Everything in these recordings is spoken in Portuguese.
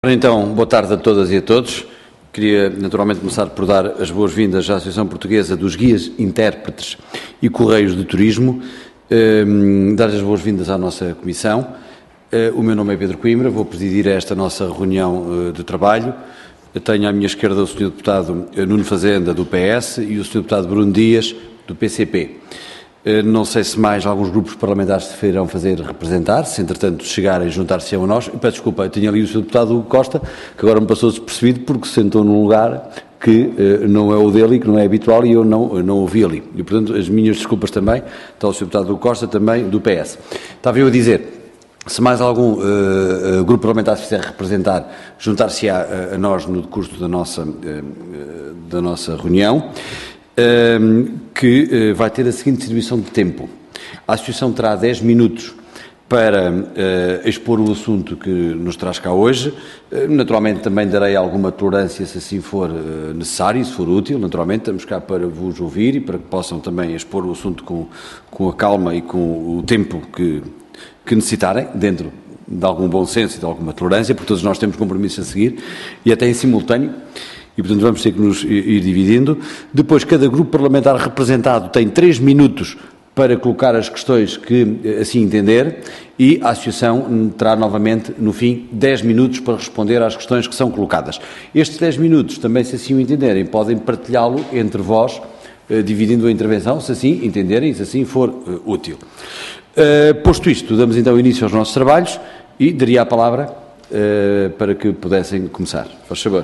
Então, boa tarde a todas e a todos. Queria naturalmente começar por dar as boas-vindas à Associação Portuguesa dos Guias, Intérpretes e Correios de Turismo, dar as boas-vindas à nossa comissão. O meu nome é Pedro Coimbra, vou presidir esta nossa reunião de trabalho. Eu tenho à minha esquerda o Sr. Deputado Nuno Fazenda, do PS, e o Sr. Deputado Bruno Dias, do PCP. Não sei se mais alguns grupos parlamentares se irão fazer representar, se entretanto chegarem a juntar-se a nós. Peço desculpa, eu tinha ali o Sr. Deputado Hugo Costa, que agora me passou despercebido porque se sentou num lugar que não é o dele e que não é habitual e eu não ouvi ali. E, portanto, as minhas desculpas também, está o Sr. Deputado Hugo Costa, também do PS. Estava eu a dizer, se mais algum grupo parlamentar se quiser representar, juntar-se a nós no decurso da nossa reunião, que vai ter a seguinte distribuição de tempo. A Associação terá 10 minutos para expor o assunto que nos traz cá hoje. Naturalmente também darei alguma tolerância se assim for necessário, se for útil. Naturalmente estamos cá para vos ouvir e para que possam também expor o assunto com a calma e com o tempo que necessitarem, dentro de algum bom senso e de alguma tolerância, porque todos nós temos compromissos a seguir e até em simultâneo. E, portanto, vamos ter que nos ir dividindo. Depois, cada grupo parlamentar representado tem 3 minutos para colocar as questões que assim entender e a Associação terá novamente, no fim, 10 minutos para responder às questões que são colocadas. Estes 10 minutos, também, se assim o entenderem, podem partilhá-lo entre vós, dividindo a intervenção, se assim entenderem e se assim for útil. Posto isto, damos então início aos nossos trabalhos e daria a palavra para que pudessem começar. Faz favor.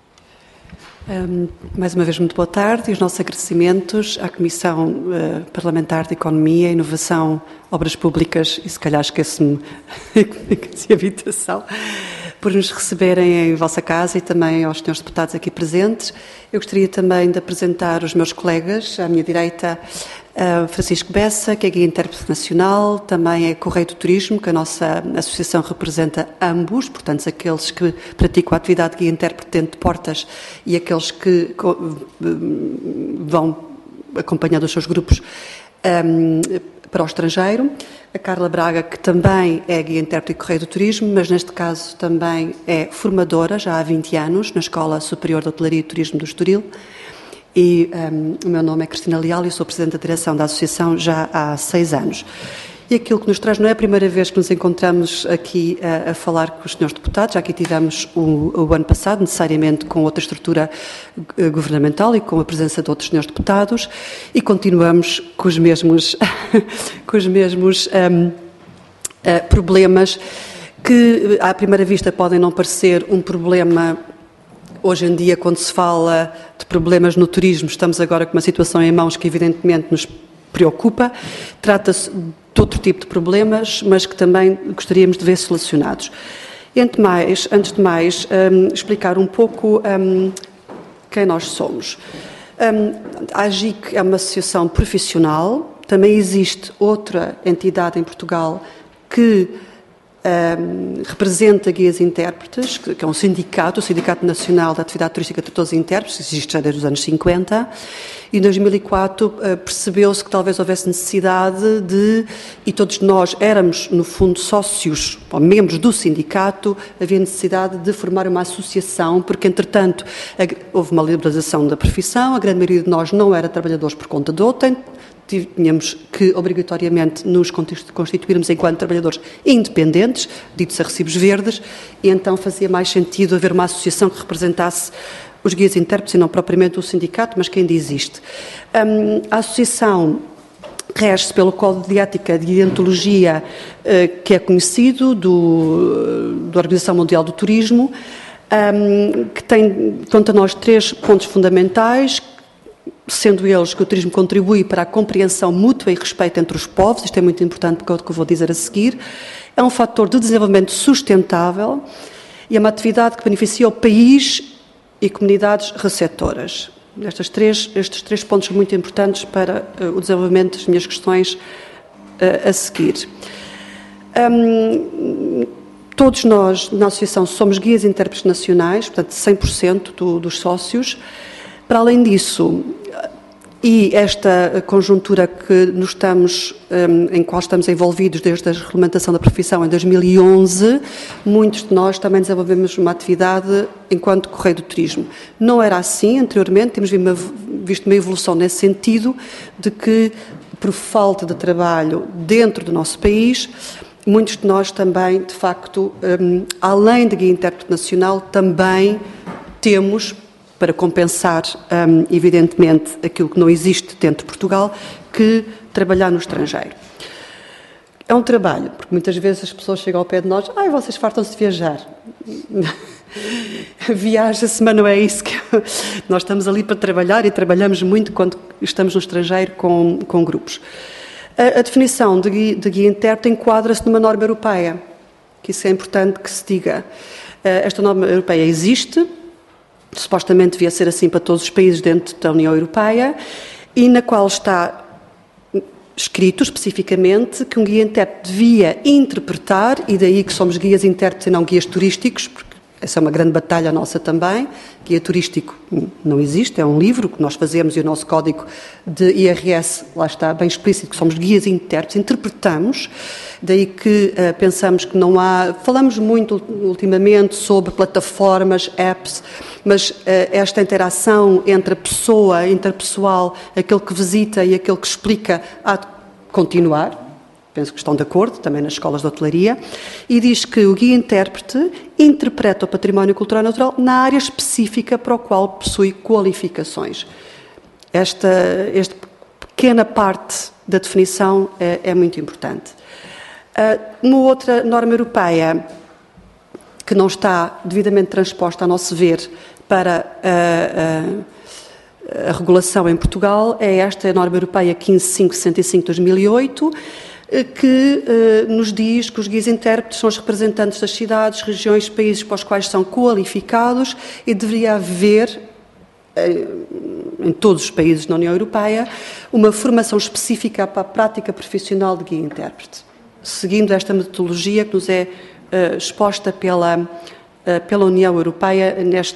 Mais uma vez, muito boa tarde e os nossos agradecimentos à Comissão Parlamentar de Economia, Inovação, Obras Públicas e, se calhar, esqueço-me de habitação, por nos receberem em vossa casa e também aos senhores deputados aqui presentes. Eu gostaria também de apresentar os meus colegas. À minha direita, Francisco Bessa, que é guia intérprete nacional, também é Correio do Turismo, que a nossa associação representa ambos, portanto, aqueles que praticam a atividade de guia intérprete dentro de portas e aqueles que vão acompanhando os seus grupos para o estrangeiro. A Carla Braga, que também é guia intérprete e Correio do Turismo, mas neste caso também é formadora, já há 20 anos, na Escola Superior de Hotelaria e Turismo do Estoril. E o meu nome é Cristina Leal e sou Presidente da Direção da Associação já há 6 anos. E aquilo que nos traz, não é a primeira vez que nos encontramos aqui a falar com os senhores deputados, já aqui tivemos o ano passado, necessariamente com outra estrutura governamental e com a presença de outros senhores deputados, e continuamos com os mesmos, problemas que, à primeira vista, podem não parecer um problema. Hoje em dia, quando se fala de problemas no turismo, estamos agora com uma situação em mãos que evidentemente nos preocupa. Trata-se de outro tipo de problemas, mas que também gostaríamos de ver solucionados. Antes de mais, explicar um pouco quem nós somos. A AGIC é uma associação profissional, também existe outra entidade em Portugal que representa guias e intérpretes, que é um sindicato, o Sindicato Nacional da Atividade Turística de Tradutores e Intérpretes, que existe já desde os anos 50, e em 2004 percebeu-se que talvez houvesse necessidade de, e todos nós éramos, no fundo, sócios, ou membros do sindicato, havia necessidade de formar uma associação, porque, entretanto, houve uma liberalização da profissão, a grande maioria de nós não era trabalhadores por conta de outrem, tínhamos que, obrigatoriamente, nos constituirmos enquanto trabalhadores independentes, ditos a recibos verdes, e então fazia mais sentido haver uma associação que representasse os guias e intérpretes e não propriamente o sindicato, mas que ainda existe. A associação rege-se pelo Código de Ética de Deontologia, que é conhecido, da Organização Mundial do Turismo, que tem, quanto a nós, 3 pontos fundamentais, sendo eles que o turismo contribui para a compreensão mútua e respeito entre os povos, isto é muito importante porque é o que eu vou dizer a seguir, é um fator de desenvolvimento sustentável e é uma atividade que beneficia o país e comunidades receptoras. Estes 3 pontos são muito importantes para o desenvolvimento das minhas questões a seguir. Todos nós, na associação, somos guias e intérpretes nacionais, portanto 100% dos sócios. Para além disso, E esta conjuntura em qual estamos envolvidos desde a regulamentação da profissão em 2011, muitos de nós também desenvolvemos uma atividade enquanto correio do turismo. Não era assim anteriormente, temos visto uma evolução nesse sentido, de que, por falta de trabalho dentro do nosso país, muitos de nós também, de facto, além de guia intérprete nacional, também temos, para compensar, evidentemente, aquilo que não existe dentro de Portugal, que trabalhar no estrangeiro. É um trabalho, porque muitas vezes as pessoas chegam ao pé de nós, vocês fartam-se de viajar. Viaja-se, mas não é isso que... Nós estamos ali para trabalhar e trabalhamos muito quando estamos no estrangeiro com grupos. A definição de guia intérprete enquadra-se numa norma europeia, que isso é importante que se diga. Esta norma europeia existe, supostamente devia ser assim para todos os países dentro da União Europeia, e na qual está escrito especificamente que um guia intérprete devia interpretar, e daí que somos guias intérpretes e não guias turísticos, porque essa é uma grande batalha nossa também. Guia turístico não existe, é um livro que nós fazemos e o nosso código de IRS, lá está bem explícito que somos guias intérpretes, interpretamos, daí que pensamos que não há... Falamos muito ultimamente sobre plataformas, apps, mas esta interação entre a pessoa, interpessoal, aquele que visita e aquele que explica, há de continuar. Penso que estão de acordo, também nas escolas de hotelaria, e diz que o guia-intérprete interpreta o património cultural e natural na área específica para o qual possui qualificações. Esta pequena parte da definição é muito importante. Uma outra norma europeia que não está devidamente transposta, a nosso ver, para a regulação em Portugal é esta norma europeia 15565/2008, que nos diz que os guias intérpretes são os representantes das cidades, regiões, países para os quais são qualificados, e deveria haver, em todos os países da União Europeia, uma formação específica para a prática profissional de guia intérprete, seguindo esta metodologia que nos é exposta pela União Europeia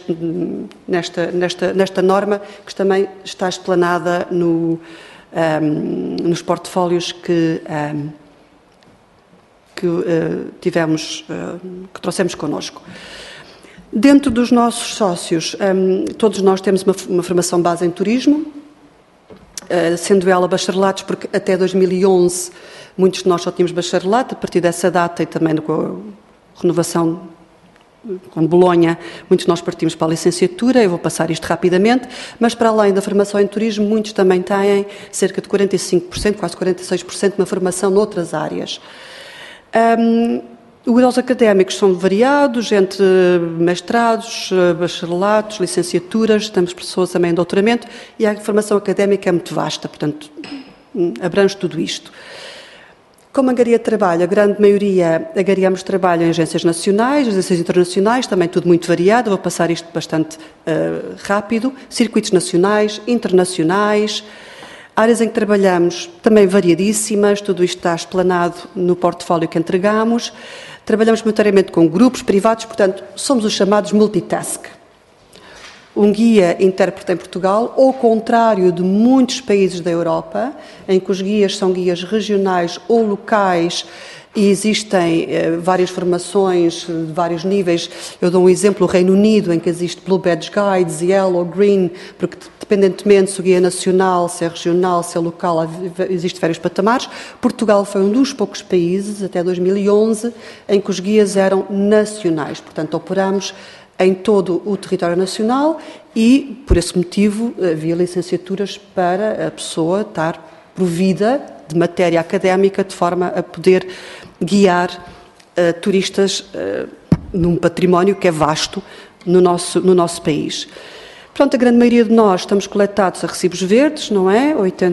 nesta norma, que também está explanada nos portfólios que trouxemos connosco. Dentro dos nossos sócios, todos nós temos uma formação base em turismo, sendo ela bacharelatos, porque até 2011 muitos de nós só tínhamos bacharelato. A partir dessa data e também com a renovação com Bolonha, muitos de nós partimos para a licenciatura. Eu vou passar isto rapidamente, mas para além da formação em turismo, muitos também têm cerca de 45%, quase 46%, uma formação noutras áreas. Os graus académicos são variados, entre mestrados, bacharelatos, licenciaturas, temos pessoas também em doutoramento, e a formação académica é muito vasta, portanto, abrange tudo isto. Como angariar trabalho, a grande maioria angariamos trabalho em agências nacionais, agências internacionais, também tudo muito variado, vou passar isto bastante rápido, circuitos nacionais, internacionais, áreas em que trabalhamos também variadíssimas, tudo isto está explanado no portfólio que entregamos. Trabalhamos maioritariamente com grupos privados, portanto, somos os chamados multitask. Um guia intérprete em Portugal, ao contrário de muitos países da Europa, em que os guias são guias regionais ou locais e existem várias formações de vários níveis. Eu dou um exemplo, o Reino Unido, em que existe Blue Badge Guides, Yellow, Green, porque dependentemente se o guia é nacional, se é regional, se é local, existem vários patamares. Portugal foi um dos poucos países, até 2011, em que os guias eram nacionais, portanto operamos em todo o território nacional e, por esse motivo, havia licenciaturas para a pessoa estar provida de matéria académica de forma a poder guiar turistas num património que é vasto no nosso país. Portanto, a grande maioria de nós estamos coletados a recibos verdes, não é?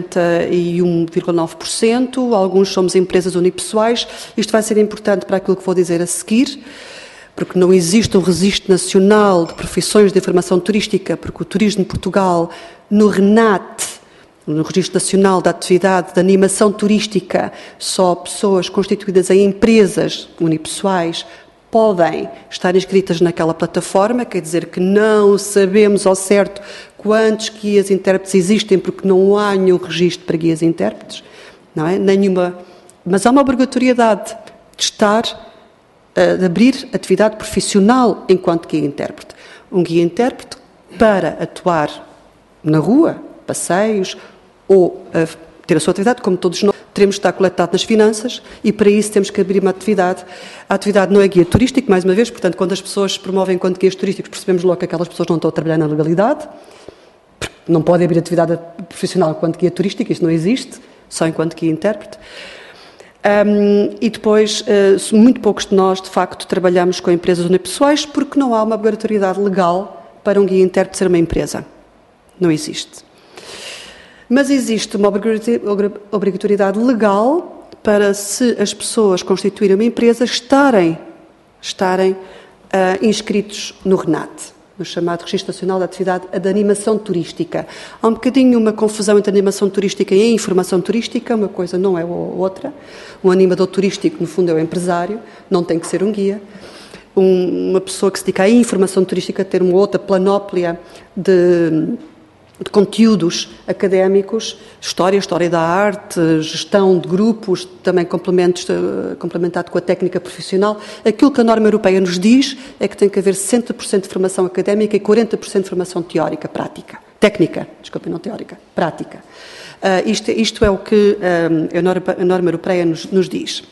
81,9%, alguns somos empresas unipessoais. Isto vai ser importante para aquilo que vou dizer a seguir, porque não existe um registro nacional de profissões de informação turística, porque o turismo de Portugal, no RENAT, no Registro Nacional da Atividade de Animação Turística, só pessoas constituídas em empresas unipessoais podem estar inscritas naquela plataforma, quer dizer que não sabemos ao certo quantos guias intérpretes existem, porque não há nenhum registro para guias intérpretes, não é? Nenhuma. Mas há uma obrigatoriedade de de abrir atividade profissional enquanto guia intérprete. Um guia intérprete, para atuar na rua, passeios, ou ter a sua atividade, como todos nós, teremos de estar coletado nas finanças e para isso temos que abrir uma atividade. A atividade não é guia turístico, mais uma vez, portanto, quando as pessoas se promovem enquanto guias turísticos, percebemos logo que aquelas pessoas não estão a trabalhar na legalidade, não podem abrir atividade profissional enquanto guia turístico, isso não existe, só enquanto guia intérprete. E depois, muito poucos de nós, de facto, trabalhamos com empresas unipessoais porque não há uma obrigatoriedade legal para um guia intérprete ser uma empresa. Não existe. Mas existe uma obrigatoriedade legal para, se as pessoas constituírem uma empresa, estarem inscritos no RNAT, no chamado Registro Nacional da Atividade de Animação Turística. Há um bocadinho uma confusão entre animação turística e informação turística, uma coisa não é outra. Um animador turístico, no fundo, é o empresário, não tem que ser um guia. Uma pessoa que se dedica à informação turística ter uma outra planóplia de conteúdos académicos, história da arte, gestão de grupos, também complementado com a técnica profissional. Aquilo que a norma europeia nos diz é que tem que haver 60% de formação académica e 40% de formação teórica, prática. Técnica, desculpe, não teórica, prática. Isto é o que a norma europeia nos diz.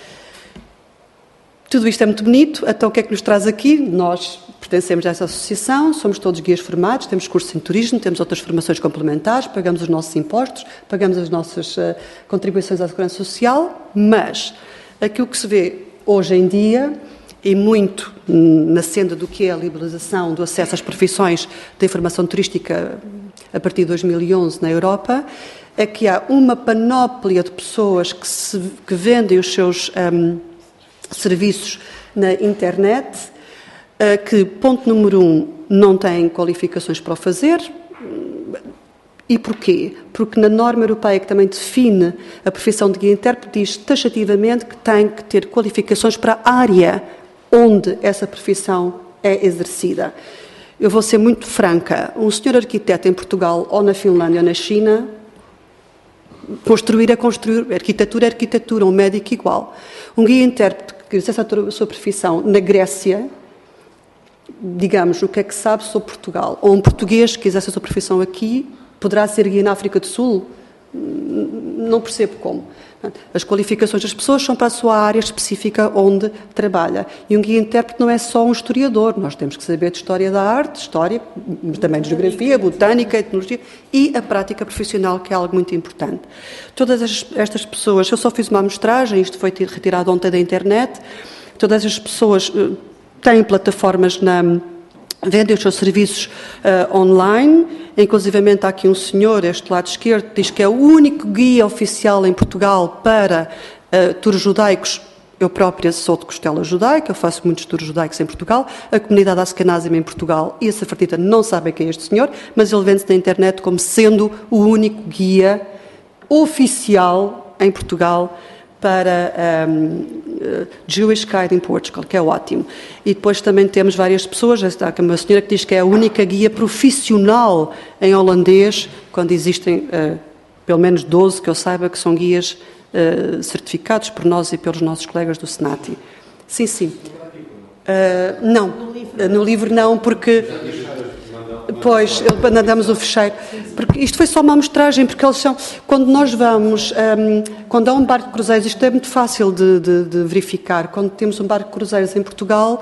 Tudo isto é muito bonito, então o que é que nos traz aqui? Nós pertencemos a essa associação, somos todos guias formados, temos cursos em turismo, temos outras formações complementares, pagamos os nossos impostos, pagamos as nossas contribuições à segurança social, mas aquilo que se vê hoje em dia, e muito na senda do que é a liberalização do acesso às profissões da informação turística a partir de 2011 na Europa, é que há uma panóplia de pessoas que vendem os seus serviços na internet, que, ponto número 1, não têm qualificações para o fazer. E porquê? Porque na norma europeia, que também define a profissão de guia intérprete, diz taxativamente que tem que ter qualificações para a área onde essa profissão é exercida. Eu vou ser muito franca. Um senhor arquiteto em Portugal, ou na Finlândia, ou na China, construir é construir, arquitetura é arquitetura, um médico igual. Um guia intérprete que exerce a sua profissão na Grécia, digamos, o que é que sabe sobre Portugal? Ou um português que exerce a sua profissão aqui, poderá ser guia na África do Sul? Não percebo como. As qualificações das pessoas são para a sua área específica onde trabalha. E um guia intérprete não é só um historiador. Nós temos que saber de história da arte, história, mas também de geografia, botânica, etnologia e a prática profissional, que é algo muito importante. Todas estas pessoas, eu só fiz uma amostragem, isto foi retirado ontem da internet, todas as pessoas têm plataformas vendem os seus serviços online, inclusivamente há aqui um senhor, este lado esquerdo, que diz que é o único guia oficial em Portugal para tours judaicos. Eu própria sou de costela judaica, eu faço muitos tours judaicos em Portugal, a comunidade Askenazim em Portugal e a Sefartita não sabem quem é este senhor, mas ele vende-se na internet como sendo o único guia oficial em Portugal para Jewish Guide in Portugal, que é ótimo. E depois também temos várias pessoas, há uma senhora que diz que é a única guia profissional em holandês, quando existem pelo menos 12, que eu saiba, que são guias certificados por nós e pelos nossos colegas do Senati. Sim. Não, no livro não, porque... Pois, mandamos o fecheiro. Porque isto foi só uma amostragem, porque eles são... Quando nós vamos... quando há um barco de cruzeiros, isto é muito fácil de verificar. Quando temos um barco de cruzeiros em Portugal,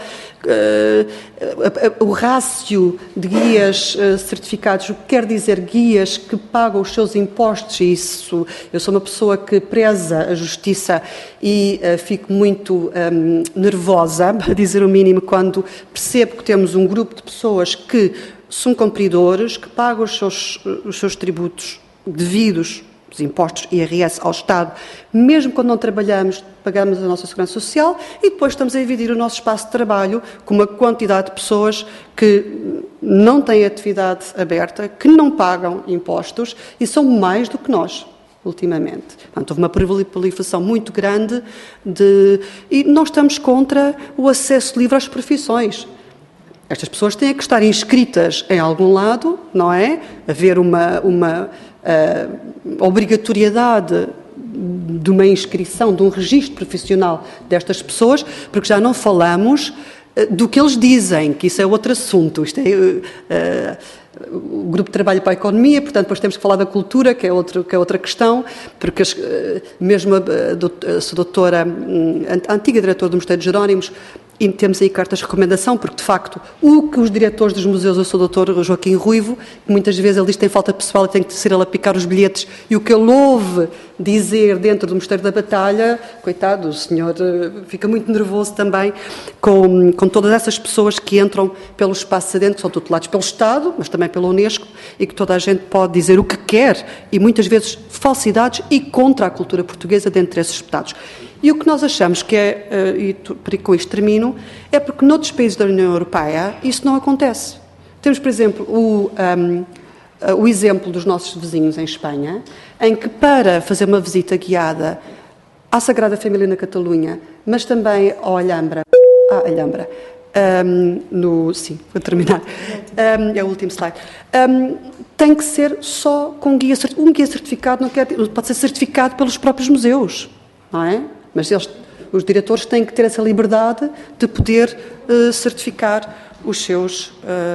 o rácio de guias certificados, o que quer dizer guias que pagam os seus impostos, e isso... Eu sou uma pessoa que preza a justiça e fico muito nervosa, a dizer o mínimo, quando percebo que temos um grupo de pessoas que são cumpridores, que pagam os seus tributos devidos, os impostos IRS ao Estado, mesmo quando não trabalhamos, pagamos a nossa segurança social e depois estamos a dividir o nosso espaço de trabalho com uma quantidade de pessoas que não têm atividade aberta, que não pagam impostos e são mais do que nós, ultimamente. Portanto, houve uma proliferação muito grande e nós estamos contra o acesso livre às profissões. Estas pessoas têm que estar inscritas em algum lado, não é? Haver uma obrigatoriedade de uma inscrição, de um registro profissional destas pessoas, porque já não falamos do que eles dizem, que isso é outro assunto. Isto é o grupo de trabalho para a economia, portanto, depois temos que falar da cultura, que é outra questão, porque mesmo a doutora, a antiga diretora do Mosteiro de Jerónimos, e temos aí cartas de recomendação, porque, de facto, o que os diretores dos museus, eu sou o doutor Joaquim Ruivo, que muitas vezes ele diz que tem falta pessoal e tem que ser ele a picar os bilhetes, e o que ele ouve dizer dentro do Mosteiro da Batalha, coitado, o senhor fica muito nervoso também com todas essas pessoas que entram pelo espaço adentro, que são tutelados pelo Estado, mas também pela Unesco, e que toda a gente pode dizer o que quer, e muitas vezes falsidades e contra a cultura portuguesa dentro desses espetados. E o que nós achamos que é, e com isto termino, é porque noutros países da União Europeia isso não acontece. Temos, por exemplo, o exemplo dos nossos vizinhos em Espanha, em que para fazer uma visita guiada à Sagrada Família na Catalunha, mas também ao Alhambra, sim, vou terminar, é o último slide, tem que ser só com um guia certificado, pode ser certificado pelos próprios museus, não é? Mas os diretores têm que ter essa liberdade de poder certificar os seus...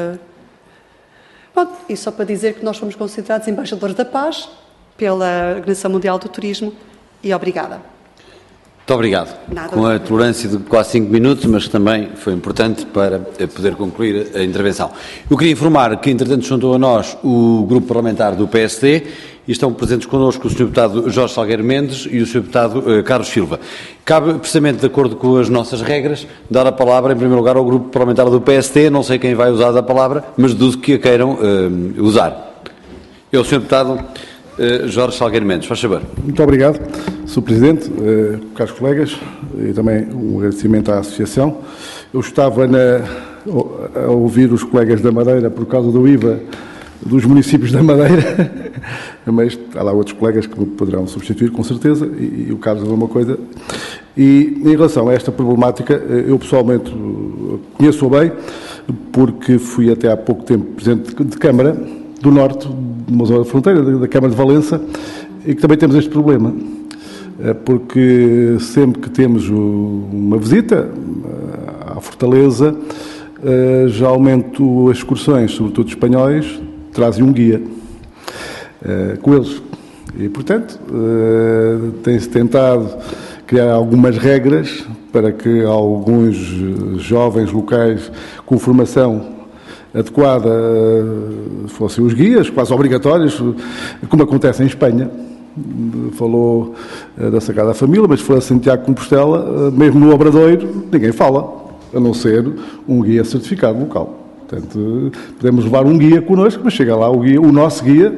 Bom, e só para dizer que nós fomos considerados embaixadores da paz pela Organização Mundial do Turismo, e obrigada. Muito obrigado. Nada. Com a tolerância de quase 5 minutos, mas também foi importante para poder concluir a intervenção. Eu queria informar que, entretanto, juntou a nós o grupo parlamentar do PSD e estão presentes connosco o Sr. Deputado Jorge Salgueiro Mendes e o Sr. Deputado Carlos Silva. Cabe, precisamente de acordo com as nossas regras, dar a palavra, em primeiro lugar, ao grupo parlamentar do PSD. Não sei quem vai usar a palavra, mas deduzo que a queiram usar. É o Sr. Deputado Jorge Salgueiro Mendes. Faz favor. Muito obrigado, Sr. Presidente, caros colegas, e também um agradecimento à Associação. Eu estava a ouvir os colegas da Madeira por causa do IVA dos municípios da Madeira, mas há lá outros colegas que me poderão substituir, com certeza, e o Carlos é uma coisa. E em relação a esta problemática, eu pessoalmente conheço-a bem, porque fui até há pouco tempo Presidente de Câmara do Norte, numa zona de fronteira, da Câmara de Valença, e que também temos este problema, porque sempre que temos uma visita à Fortaleza, geralmente as excursões, sobretudo espanhóis, trazem um guia com eles. E, portanto, tem-se tentado criar algumas regras para que alguns jovens locais com formação adequada fossem os guias, quase obrigatórios, como acontece em Espanha. Falou da Sagrada Família, mas se for a Santiago de Compostela, mesmo no Obradoiro, ninguém fala, a não ser um guia certificado local. Portanto, podemos levar um guia connosco, mas chega lá o nosso guia,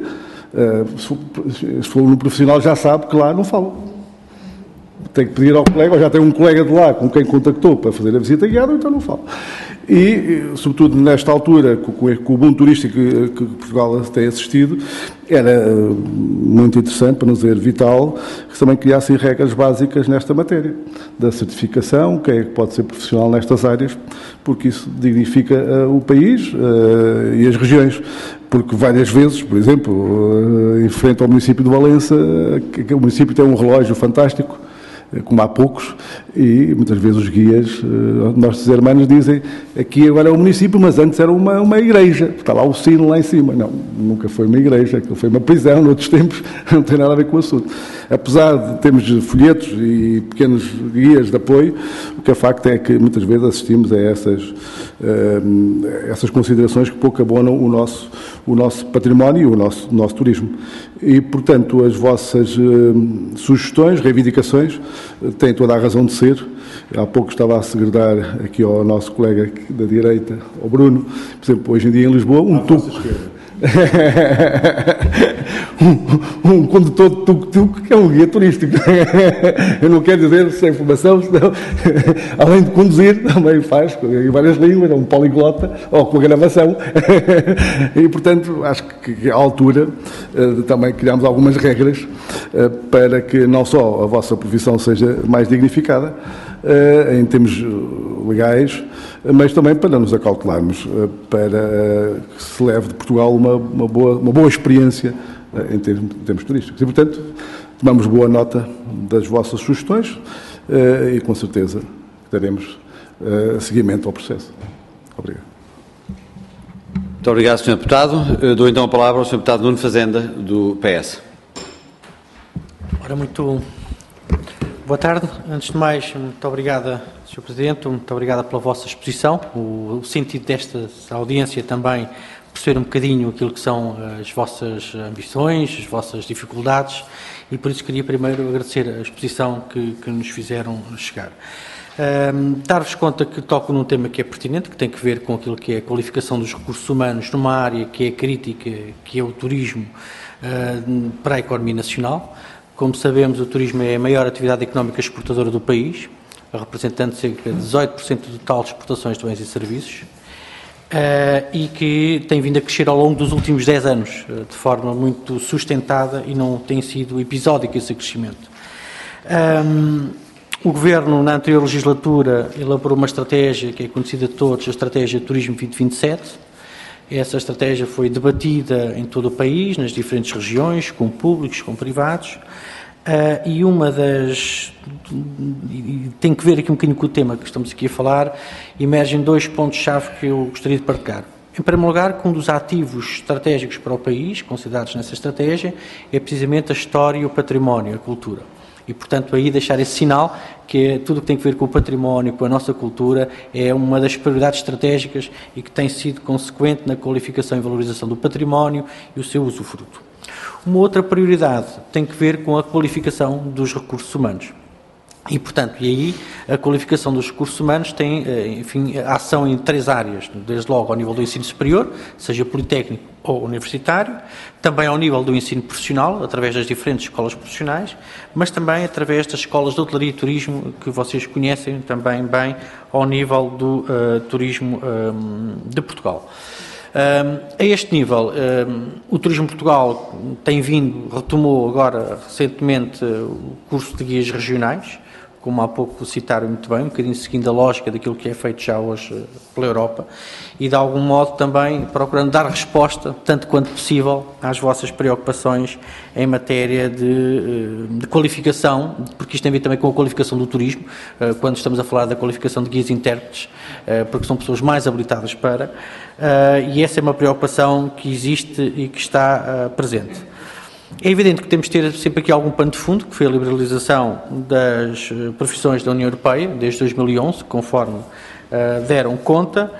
se for um profissional, já sabe que lá não fala. Tem que pedir ao colega, ou já tem um colega de lá com quem contactou para fazer a visita guiada, então não fala. E, sobretudo nesta altura, com o boom turístico que Portugal tem assistido, era muito interessante, para não dizer vital, que também criassem regras básicas nesta matéria, da certificação, quem é que pode ser profissional nestas áreas, porque isso dignifica o país e as regiões. Porque várias vezes, por exemplo, em frente ao município de Valença, que o município tem um relógio fantástico, como há poucos, e muitas vezes os guias, nossos irmãos, dizem aqui agora é um município, mas antes era uma igreja, está lá o sino lá em cima. Não, nunca foi uma igreja, aquilo foi uma prisão, noutros tempos, não tem nada a ver com o assunto. Apesar de termos folhetos e pequenos guias de apoio, o que é facto é que muitas vezes assistimos a essas considerações que pouco abonam o nosso património e o nosso turismo. E, portanto, as vossas sugestões, reivindicações, têm toda a razão de ser. Há pouco estava a segredar aqui ao nosso colega da direita, ao Bruno, por exemplo, hoje em dia em Lisboa, um condutor de tuk-tuk que é um guia turístico. Eu não quero dizer sem informação, senão, além de conduzir, também faz em várias línguas, é um poliglota, ou com a gravação. E, portanto, acho que à altura também criamos algumas regras para que não só a vossa profissão seja mais dignificada, em termos legais, mas também para nos acautelarmos, para que se leve de Portugal uma boa experiência em termos turísticos. E, portanto, tomamos boa nota das vossas sugestões e, com certeza, daremos seguimento ao processo. Obrigado. Muito obrigado, Sr. Deputado. Dou então a palavra ao Sr. Deputado Nuno Fazenda, do PS. Ora, muito boa tarde. Antes de mais, muito obrigada, Sr. Presidente, muito obrigada pela vossa exposição. O sentido desta audiência também perceber um bocadinho aquilo que são as vossas ambições, as vossas dificuldades, e por isso queria primeiro agradecer a exposição que nos fizeram chegar. Dar-vos conta que toco num tema que é pertinente, que tem que ver com aquilo que é a qualificação dos recursos humanos numa área que é crítica, que é o turismo para a economia nacional. Como sabemos, o turismo é a maior atividade económica exportadora do país, representando cerca de 18% do total de exportações de bens e serviços, e que tem vindo a crescer ao longo dos últimos 10 anos, de forma muito sustentada, e não tem sido episódico esse crescimento. O Governo, na anterior legislatura, elaborou uma estratégia que é conhecida de todos, a Estratégia Turismo 2027. Essa estratégia foi debatida em todo o país, nas diferentes regiões, com públicos, com privados, e uma das... tem que ver aqui um bocadinho com o tema que estamos aqui a falar, emergem dois pontos-chave que eu gostaria de partilhar. Em primeiro lugar, que um dos ativos estratégicos para o país, considerados nessa estratégia, é precisamente a história e o património, a cultura. E, portanto, aí deixar esse sinal que é tudo o que tem a ver com o património, com a nossa cultura, é uma das prioridades estratégicas e que tem sido consequente na qualificação e valorização do património e o seu usufruto. Uma outra prioridade tem que ver com a qualificação dos recursos humanos. E, portanto, aí a qualificação dos recursos humanos tem, enfim, ação em 3 áreas, desde logo ao nível do ensino superior, seja politécnico ou universitário, também ao nível do ensino profissional, através das diferentes escolas profissionais, mas também através das escolas de hotelaria e turismo, que vocês conhecem também bem, ao nível do turismo de Portugal. A este nível, o Turismo de Portugal retomou agora recentemente o curso de guias regionais, como há pouco citaram muito bem, um bocadinho seguindo a lógica daquilo que é feito já hoje pela Europa, e de algum modo também procurando dar resposta, tanto quanto possível, às vossas preocupações em matéria de qualificação, porque isto tem a ver também com a qualificação do turismo, quando estamos a falar da qualificação de guias e intérpretes, porque são pessoas mais habilitadas para, e essa é uma preocupação que existe e que está presente. É evidente que temos de ter sempre aqui algum pano de fundo, que foi a liberalização das profissões da União Europeia, desde 2011, conforme deram conta,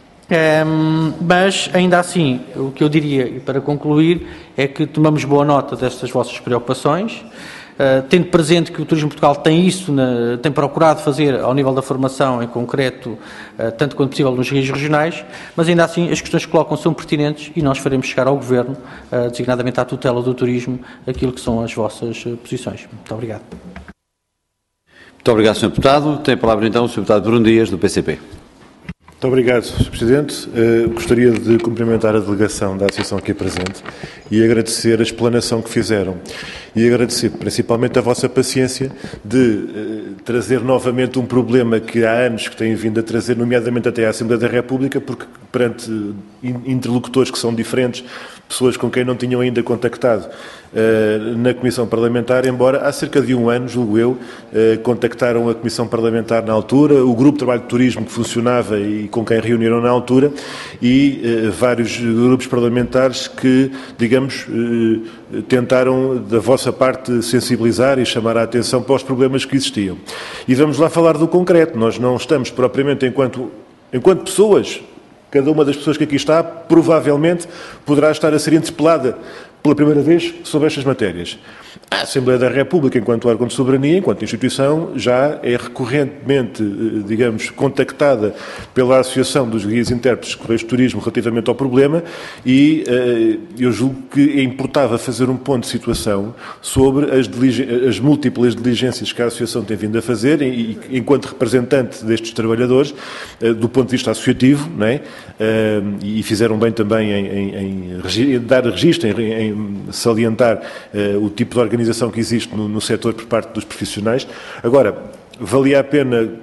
mas ainda assim, o que eu diria, e para concluir, é que tomamos boa nota destas vossas preocupações, tendo presente que o Turismo de Portugal tem isso, tem procurado fazer ao nível da formação em concreto, tanto quanto possível nos guias regionais, mas ainda assim as questões que colocam são pertinentes e nós faremos chegar ao Governo, designadamente à tutela do turismo, aquilo que são as vossas posições. Muito obrigado. Muito obrigado, Sr. Deputado. Tem a palavra então o Sr. Deputado Bruno Dias, do PCP. Muito obrigado, Sr. Presidente. Gostaria de cumprimentar a delegação da Associação aqui presente e agradecer a explanação que fizeram. E agradecer principalmente a vossa paciência de trazer novamente um problema que há anos que têm vindo a trazer, nomeadamente até à Assembleia da República, porque perante interlocutores que são diferentes, pessoas com quem não tinham ainda contactado na Comissão Parlamentar, embora há cerca de um ano, julgo eu, contactaram a Comissão Parlamentar na altura, o Grupo de Trabalho de Turismo que funcionava e com quem reuniram na altura, e vários grupos parlamentares que, digamos, tentaram da vossa parte sensibilizar e chamar a atenção para os problemas que existiam. E vamos lá falar do concreto. Nós não estamos propriamente enquanto pessoas. Cada uma das pessoas que aqui está, provavelmente, poderá estar a ser interpelada pela primeira vez sobre estas matérias. A Assembleia da República, enquanto órgão de soberania, enquanto instituição, já é recorrentemente, digamos, contactada pela Associação dos Guias e Intérpretes Correios de Turismo relativamente ao problema e eu julgo que importava fazer um ponto de situação sobre as múltiplas diligências que a Associação tem vindo a fazer e enquanto representante destes trabalhadores, do ponto de vista associativo, não é? E fizeram bem também em dar registro, em salientar o tipo de organização que existe no setor por parte dos profissionais. Agora, valia a pena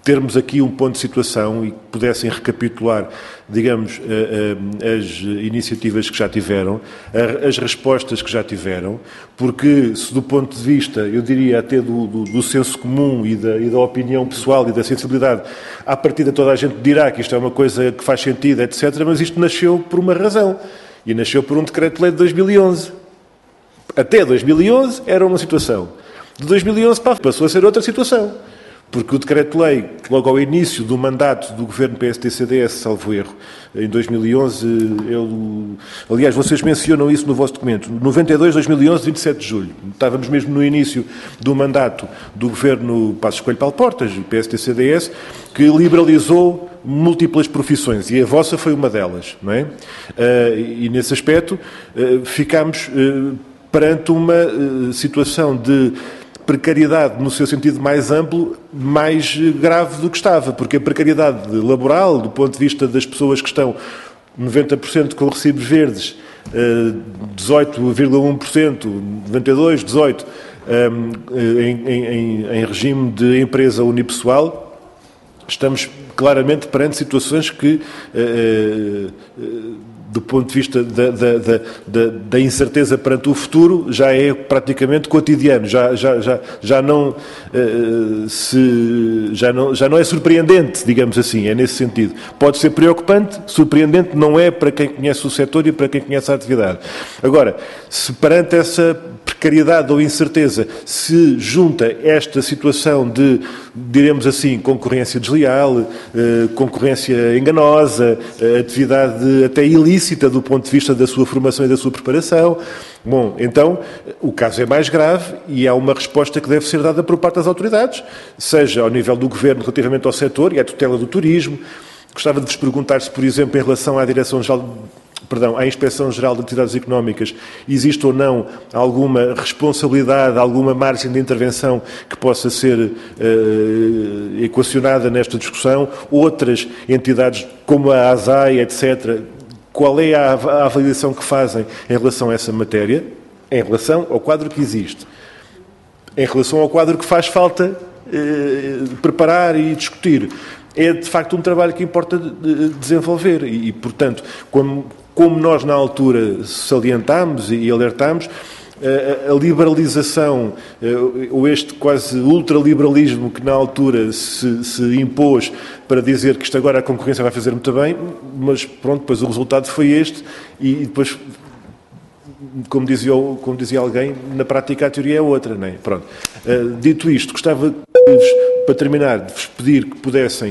termos aqui um ponto de situação e que pudessem recapitular, digamos, as iniciativas que já tiveram, as respostas que já tiveram, porque se do ponto de vista, eu diria até do senso comum e da opinião pessoal e da sensibilidade, à partida toda a gente dirá que isto é uma coisa que faz sentido, etc., mas isto nasceu por uma razão, e nasceu por um decreto-lei de 2011. Até 2011 era uma situação. De 2011 passou a ser outra situação. Porque o decreto-lei, logo ao início do mandato do governo PSD-CDS, salvo erro, em 2011, aliás, vocês mencionam isso no vosso documento, 92-2011, 27 de julho. Estávamos mesmo no início do mandato do governo Passos Coelho-Paulo Portas, PSD-CDS, que liberalizou múltiplas profissões, e a vossa foi uma delas, não é? E nesse aspecto ficámos perante uma situação de precariedade, no seu sentido mais amplo, mais grave do que estava, porque a precariedade laboral, do ponto de vista das pessoas que estão 90% com recibos verdes, 18,1%, 92%, 18% em regime de empresa unipessoal, estamos claramente perante situações que, do ponto de vista da incerteza perante o futuro, já é praticamente cotidiano, já não é surpreendente, digamos assim, é nesse sentido. Pode ser preocupante, surpreendente não é para quem conhece o setor e para quem conhece a atividade. Agora, se perante essa precariedade ou incerteza se junta esta situação de, diremos assim, concorrência desleal, concorrência enganosa, atividade até ilícita do ponto de vista da sua formação e da sua preparação, bom, então o caso é mais grave e há uma resposta que deve ser dada por parte das autoridades, seja ao nível do Governo relativamente ao setor e à tutela do turismo. Gostava de vos perguntar se, por exemplo, em relação à à Inspeção-Geral de Atividades Económicas, existe ou não alguma responsabilidade, alguma margem de intervenção que possa ser equacionada nesta discussão? Outras entidades, como a ASAI, etc., qual é a avaliação que fazem em relação a essa matéria, em relação ao quadro que existe, em relação ao quadro que faz falta preparar e discutir? É, de facto, um trabalho que importa desenvolver e portanto, como nós na altura salientámos e alertámos, a liberalização, ou este quase ultraliberalismo que na altura se impôs para dizer que isto agora a concorrência vai fazer muito bem, mas pronto, depois o resultado foi este e depois, como dizia alguém, na prática a teoria é outra, não é? Pronto. Dito isto, gostava, para terminar, de vos pedir que pudessem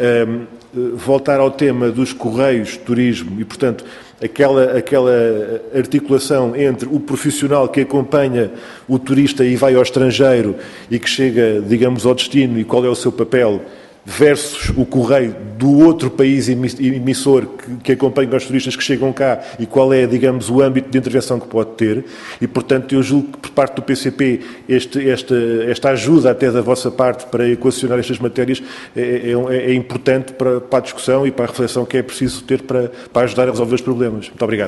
voltar ao tema dos correios de turismo e, portanto, aquela articulação entre o profissional que acompanha o turista e vai ao estrangeiro e que chega, digamos, ao destino e qual é o seu papel, versus o correio do outro país emissor que acompanha os turistas que chegam cá e qual é, digamos, o âmbito de intervenção que pode ter. E, portanto, eu julgo que, por parte do PCP, esta ajuda até da vossa parte para equacionar estas matérias é importante para a discussão e para a reflexão que é preciso ter para ajudar a resolver os problemas. Muito obrigado.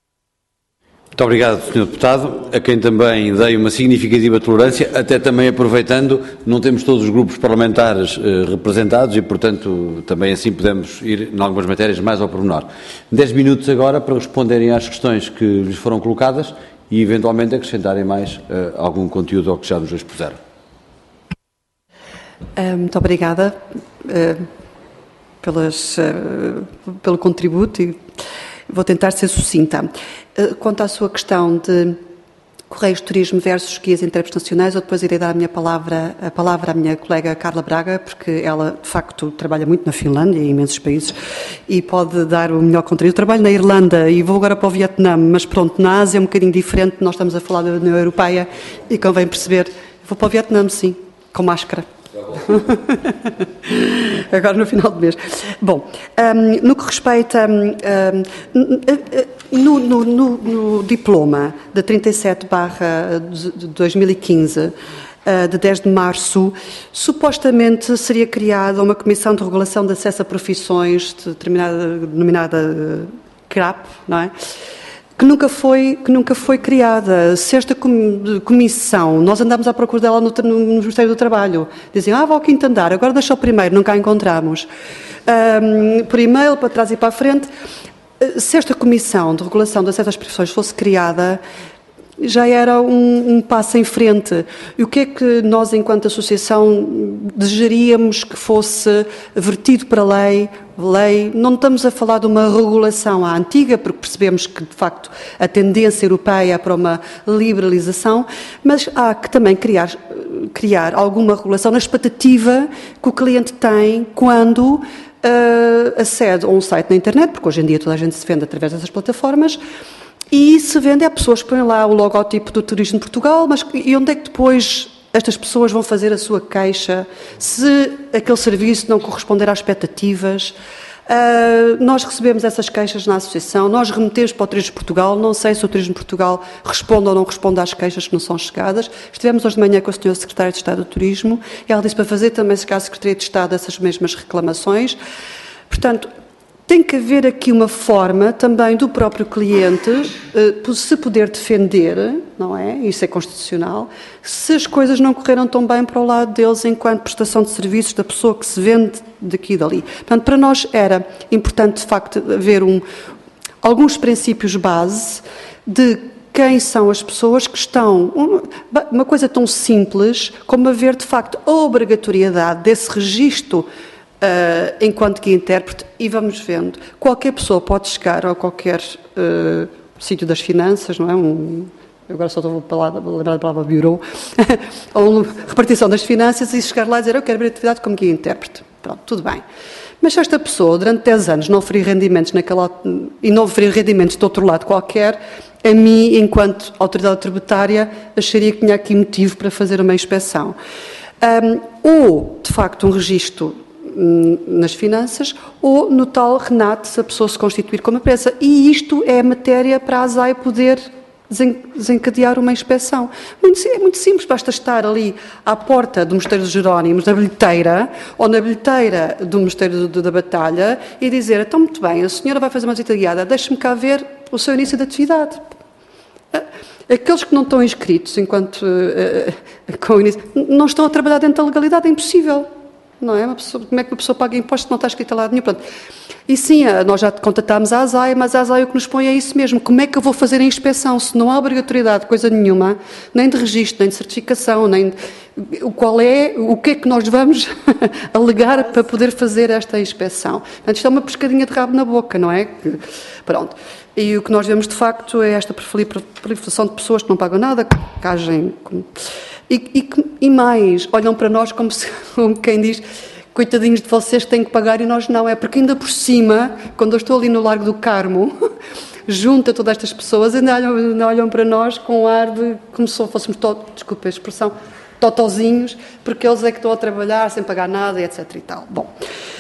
Muito obrigado, Sr. Deputado, a quem também dei uma significativa tolerância, até também aproveitando, não temos todos os grupos parlamentares representados e, portanto, também assim podemos ir, em algumas matérias, mais ao pormenor. 10 minutos agora para responderem às questões que lhes foram colocadas e, eventualmente, acrescentarem mais algum conteúdo ao que já nos expuseram. Muito obrigada pelo contributo e vou tentar ser sucinta. Quanto à sua questão de Correios de Turismo versus guias internacionais, eu depois irei dar a palavra à minha colega Carla Braga, porque ela, de facto, trabalha muito na Finlândia e em imensos países e pode dar o melhor conteúdo. Eu trabalho na Irlanda e vou agora para o Vietnã, mas pronto, na Ásia é um bocadinho diferente, nós estamos a falar da União Europeia e convém perceber. Vou para o Vietnã, sim, com máscara. Agora no final do mês. Bom, no que respeita no diploma de 37/2015 de 10 de março, supostamente seria criada uma comissão de regulação de acesso a profissões denominada CRAP, não é? que nunca foi criada. Se esta comissão, nós andamos à procura dela no Ministério do Trabalho, dizem, vá ao quinto andar, agora deixa o primeiro, nunca a encontramos. Por e-mail, para trás e para a frente. Se esta comissão de regulação de acesso às profissões fosse criada, já era um passo em frente. E o que é que nós, enquanto associação, desejaríamos que fosse vertido para lei? Não estamos a falar de uma regulação à antiga, porque percebemos que, de facto, a tendência europeia é para uma liberalização, mas há que também criar alguma regulação na expectativa que o cliente tem quando acede a um site na internet, porque hoje em dia toda a gente se vende através dessas plataformas, e se vende a pessoas que põem lá o logótipo do Turismo de Portugal, mas e onde é que depois estas pessoas vão fazer a sua queixa se aquele serviço não corresponder às expectativas? Nós recebemos essas queixas na associação, nós remetemos para o Turismo de Portugal, não sei se o Turismo de Portugal responde ou não responde às queixas que não são chegadas. Estivemos hoje de manhã com a Sra. Secretária de Estado do Turismo e ela disse para fazer também chegar à Secretaria de Estado essas mesmas reclamações. Portanto, tem que haver aqui uma forma também do próprio cliente se poder defender, não é? Isso é constitucional, se as coisas não correram tão bem para o lado deles enquanto prestação de serviços da pessoa que se vende daqui e dali. Portanto, para nós era importante, de facto, haver alguns princípios base de quem são as pessoas que estão... Uma coisa tão simples como haver, de facto, a obrigatoriedade desse registro enquanto guia-intérprete, e vamos vendo. Qualquer pessoa pode chegar a qualquer sítio das finanças, não é? Agora só estou a lembrar da palavra bureau, ou repartição das finanças, e chegar lá e dizer, eu quero abrir atividade como guia-intérprete. Pronto, tudo bem. Mas se esta pessoa, durante 10 anos, não oferir rendimentos e não oferir rendimentos de outro lado qualquer, a mim, enquanto autoridade tributária, acharia que tinha aqui motivo para fazer uma inspeção. Ou, de facto, um registro nas finanças, ou no tal RENAT, se a pessoa se constituir como empresa. E isto é matéria para a ASAI poder desencadear uma inspeção. É muito simples, basta estar ali à porta do Mosteiro dos Jerónimos, na bilheteira, ou na bilheteira do Mosteiro da Batalha, e dizer, então, muito bem, a senhora vai fazer uma visita guiada, deixe-me cá ver o seu início de atividade. Aqueles que não estão inscritos, enquanto com o início, não estão a trabalhar dentro da legalidade, é impossível. Não é? Como é que uma pessoa paga impostos se não está escrito lá nenhum? Pronto. E sim, nós já contatámos a ASAI, mas a ASAI o que nos põe é isso mesmo. Como é que eu vou fazer a inspeção se não há obrigatoriedade de coisa nenhuma, nem de registro, nem de certificação, nem o que é que nós vamos alegar para poder fazer esta inspeção? Portanto, isto é uma pescadinha de rabo na boca, não é? Pronto. E o que nós vemos, de facto, é esta proliferação de pessoas que não pagam nada, que agem... E mais, olham para nós como quem diz, coitadinhos de vocês que têm que pagar e nós não. É porque ainda por cima, quando eu estou ali no Largo do Carmo, junto a todas estas pessoas, ainda olham para nós com um ar de como se fôssemos, desculpa a expressão, totozinhos, porque eles é que estão a trabalhar sem pagar nada, etc. e tal. Bom,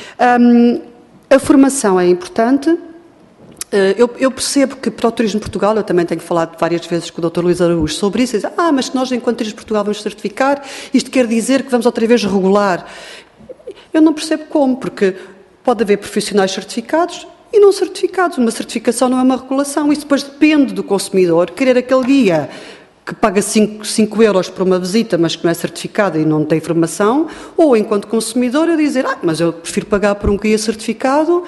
a formação é importante. Eu percebo que para o Turismo de Portugal, eu também tenho falado várias vezes com o Dr. Luís Araújo sobre isso, e diz, mas se nós, enquanto Turismo de Portugal, vamos certificar, isto quer dizer que vamos outra vez regular. Eu não percebo como, porque pode haver profissionais certificados e não certificados. Uma certificação não é uma regulação, isso depois depende do consumidor querer aquele guia que paga 5 euros por uma visita, mas que não é certificado e não tem formação, ou enquanto consumidor eu dizer, mas eu prefiro pagar por um guia certificado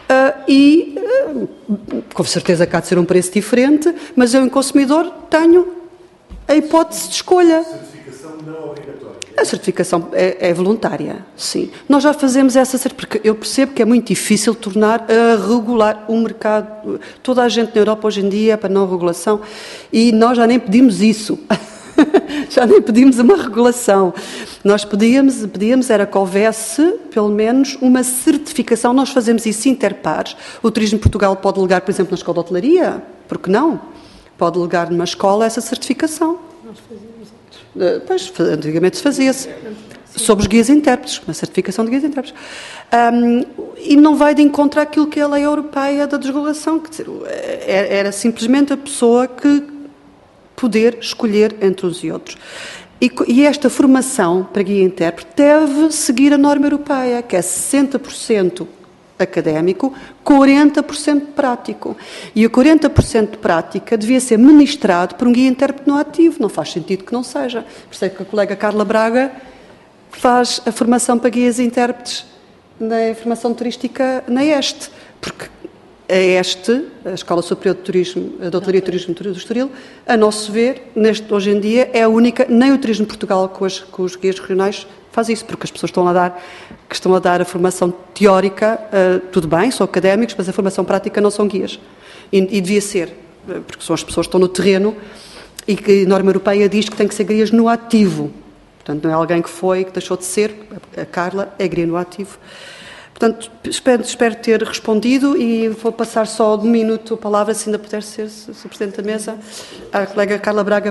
com certeza que há de ser um preço diferente, mas eu, em consumidor, tenho a hipótese de escolha. A certificação não é obrigatória? A certificação é voluntária, sim. Nós já fazemos essa certificação, porque eu percebo que é muito difícil tornar a regular o mercado. Toda a gente na Europa hoje em dia é para não regulação e nós já nem pedimos isso. Já nem pedimos uma regulação. Nós pedíamos era que houvesse, pelo menos, uma certificação. Nós fazemos isso interpares. O Turismo de Portugal pode delegar, por exemplo, na Escola de Hotelaria. Por que não? Pode delegar numa escola essa certificação. Nós fazíamos isso. Pois, antigamente se fazia-se. Sobre os guias intérpretes, uma certificação de guias intérpretes. E não vai de encontro àquilo que é a lei europeia da desregulação. Quer dizer, era simplesmente a pessoa que poder escolher entre uns e outros. E esta formação para guia intérprete deve seguir a norma europeia, que é 60% académico, 40% prático. E o 40% de prática devia ser ministrado por um guia intérprete no ativo. Não faz sentido que não seja. Por isso é que a colega Carla Braga faz a formação para guias e intérpretes na formação turística na ESTE, porque a ESTE, a Escola Superior de Turismo, a Doutoria de Turismo do Estoril, a nosso ver, hoje em dia, é a única, nem o Turismo de Portugal com os guias regionais faz isso, porque as pessoas que estão a dar a formação teórica, tudo bem, são académicos, mas a formação prática não são guias. E devia ser, porque são as pessoas que estão no terreno e que a norma europeia diz que tem que ser guias no ativo. Portanto, não é alguém que deixou de ser, a Carla é guia no ativo. Portanto, espero ter respondido e vou passar só de um minuto a palavra, se ainda puder ser, se o Presidente da Mesa, à colega Carla Braga.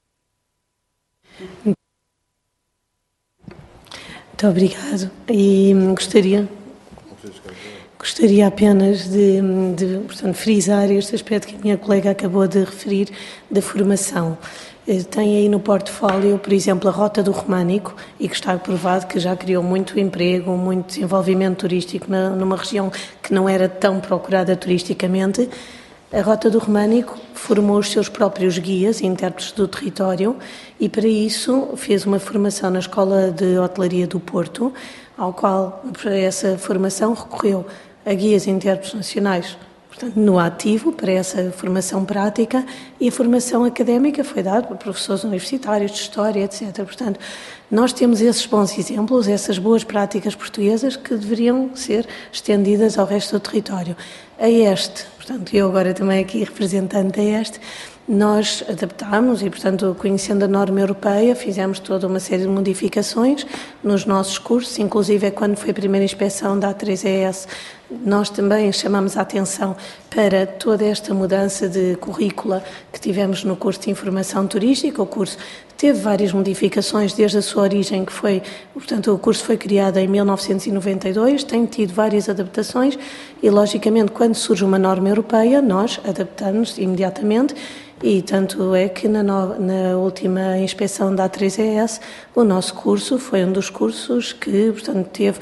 Muito obrigado. E gostaria apenas de portanto, frisar este aspecto que a minha colega acabou de referir da formação. Tem aí no portfólio, por exemplo, a Rota do Românico, e que está provado que já criou muito emprego, muito desenvolvimento turístico numa região que não era tão procurada turisticamente. A Rota do Românico formou os seus próprios guias e intérpretes do território e, para isso, fez uma formação na Escola de Hotelaria do Porto, ao qual, para essa formação, recorreu a guias e intérpretes nacionais, portanto, no ativo, para essa formação prática, e a formação académica foi dada por professores universitários de História, etc. Portanto, nós temos esses bons exemplos, essas boas práticas portuguesas que deveriam ser estendidas ao resto do território. A ESTE, portanto, eu agora também aqui representante da ESTE, nós adaptámos e, portanto, conhecendo a norma europeia, fizemos toda uma série de modificações nos nossos cursos, inclusive quando foi a primeira inspeção da A3ES, nós também chamamos a atenção para toda esta mudança de currícula que tivemos no curso de Informação Turística. O curso teve várias modificações desde a sua origem, que foi, portanto, o curso foi criado em 1992, tem tido várias adaptações e, logicamente, quando surge uma norma europeia, nós adaptamos imediatamente. E tanto é que na última inspeção da A3ES, o nosso curso foi um dos cursos que, portanto, teve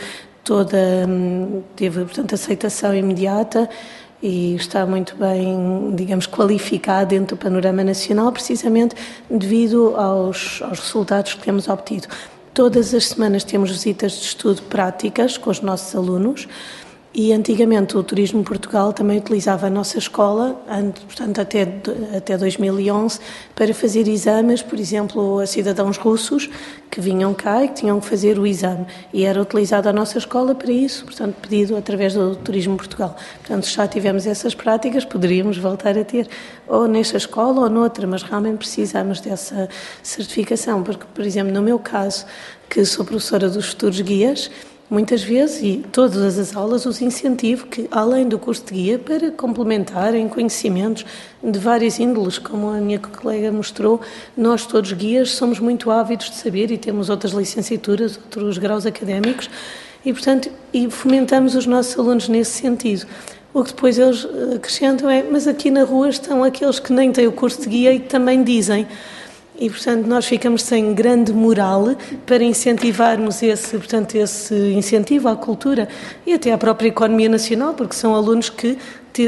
portanto, aceitação imediata e está muito bem, digamos, qualificado dentro do panorama nacional, precisamente devido aos resultados que temos obtido. Todas as semanas temos visitas de estudo práticas com os nossos alunos. E antigamente o Turismo Portugal também utilizava a nossa escola, portanto até 2011, para fazer exames, por exemplo, a cidadãos russos que vinham cá e que tinham que fazer o exame. E era utilizada a nossa escola para isso, portanto pedido através do Turismo Portugal. Portanto, se já tivemos essas práticas, poderíamos voltar a ter ou nesta escola ou noutra, mas realmente precisamos dessa certificação, porque, por exemplo, no meu caso, que sou professora dos futuros guias, muitas vezes, e todas as aulas, os incentivo que, além do curso de guia, para complementarem conhecimentos de várias índoles, como a minha colega mostrou, nós todos guias somos muito ávidos de saber e temos outras licenciaturas, outros graus académicos e, portanto, fomentamos os nossos alunos nesse sentido. O que depois eles acrescentam é, mas aqui na rua estão aqueles que nem têm o curso de guia e que também dizem. E, portanto, nós ficamos sem grande moral para incentivarmos esse incentivo à cultura e até à própria economia nacional, porque são alunos que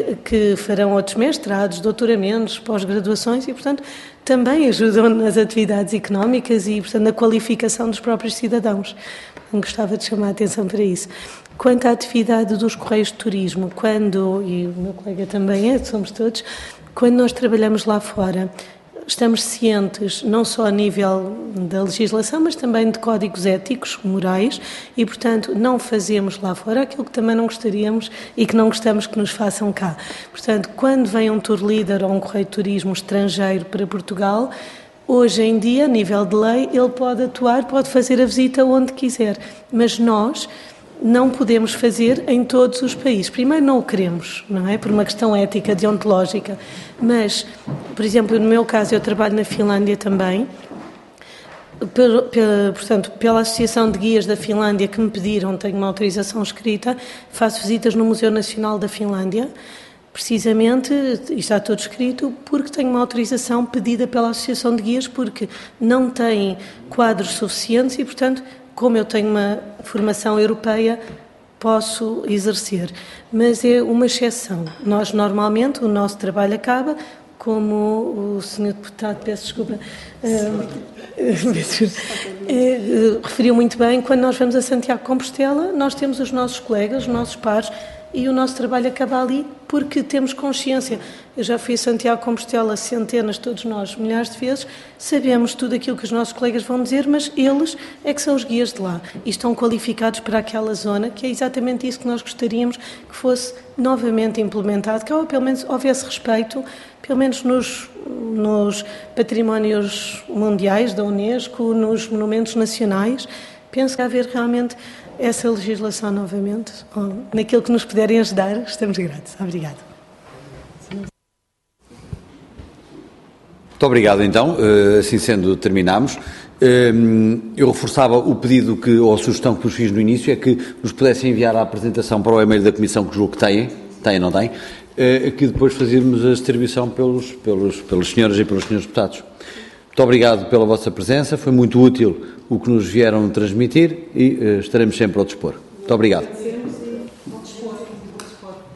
farão outros mestrados, doutoramentos, pós-graduações e, portanto, também ajudam nas atividades económicas e, portanto, na qualificação dos próprios cidadãos. Gostava de chamar a atenção para isso. Quanto à atividade dos Correios de Turismo, e o meu colega também somos todos, quando nós trabalhamos lá fora, estamos cientes, não só a nível da legislação, mas também de códigos éticos, morais, e, portanto, não fazemos lá fora aquilo que também não gostaríamos e que não gostamos que nos façam cá. Portanto, quando vem um tour leader ou um correio de turismo estrangeiro para Portugal, hoje em dia, a nível de lei, ele pode atuar, pode fazer a visita onde quiser, mas nós não podemos fazer em todos os países. Primeiro, não o queremos, não é? Por uma questão ética, deontológica. Mas, por exemplo, no meu caso, eu trabalho na Finlândia também. Portanto, pela Associação de Guias da Finlândia que me pediram, tenho uma autorização escrita, faço visitas no Museu Nacional da Finlândia, precisamente, e está tudo escrito, porque tenho uma autorização pedida pela Associação de Guias, porque não tem quadros suficientes e, portanto, como eu tenho uma formação europeia, posso exercer, mas é uma exceção. Nós, normalmente, o nosso trabalho acaba, como o Sr. Deputado, peço desculpa, referiu muito bem, quando nós vamos a Santiago de Compostela, nós temos os nossos colegas, os nossos pares, e o nosso trabalho acaba ali porque temos consciência. Eu já fui a Santiago de Compostela centenas, todos nós, milhares de vezes, sabemos tudo aquilo que os nossos colegas vão dizer, mas eles é que são os guias de lá e estão qualificados para aquela zona, que é exatamente isso que nós gostaríamos que fosse novamente implementado, que pelo menos houvesse respeito, pelo menos nos patrimónios mundiais da Unesco, nos monumentos nacionais. Penso que haver realmente essa legislação novamente, naquilo que nos puderem ajudar, estamos gratos. Obrigada. Muito obrigado, então. Assim sendo, terminamos. Eu reforçava o pedido ou a sugestão que vos fiz no início, é que nos pudessem enviar a apresentação para o e-mail da Comissão, que julgo que têm, não têm, que depois fazermos a distribuição pelos senhores e pelos senhores deputados. Muito obrigado pela vossa presença, foi muito útil o que nos vieram transmitir e estaremos sempre ao dispor. Muito obrigado.